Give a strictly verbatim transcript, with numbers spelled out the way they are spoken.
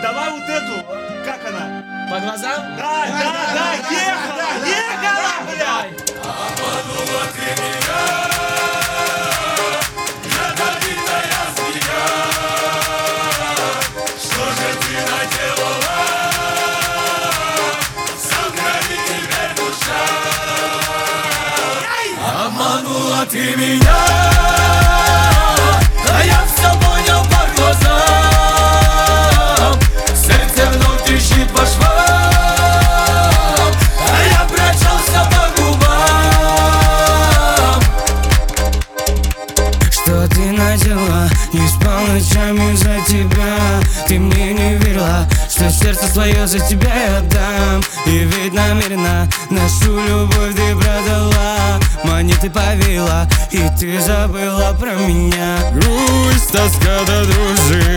давай вот эту, как она? По глазам? Да, да, да, ехала, ехала, бля! Обманула ты меня, ядовитая змея. Что же ты наделала? Сохрани теперь душа. Обманула ты меня, а я все понял по глазам. Сердце вновь трещит по швам, а я прочелся по губам. Что ты наделала? Не спал ночами за тебя. Ты мне не верила, что сердце свое за тебя я отдам. И ведь намеренно нашу любовь ты продала. Монеты повела, и ты забыла про меня. Грусть, тоска до дрожи